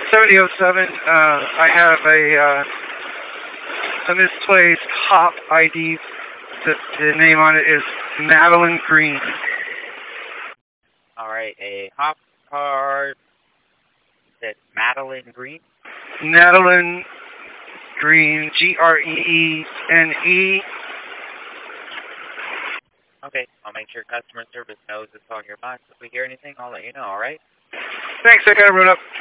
7007. I have a misplaced hop ID. The name on it is Madeline Green. All right, a hop card. That's Madeline Green. Madeline Green, Greene. Okay, I'll make sure customer service knows it's on your box. If we hear anything, I'll let you know, all right? Thanks, I gotta run up.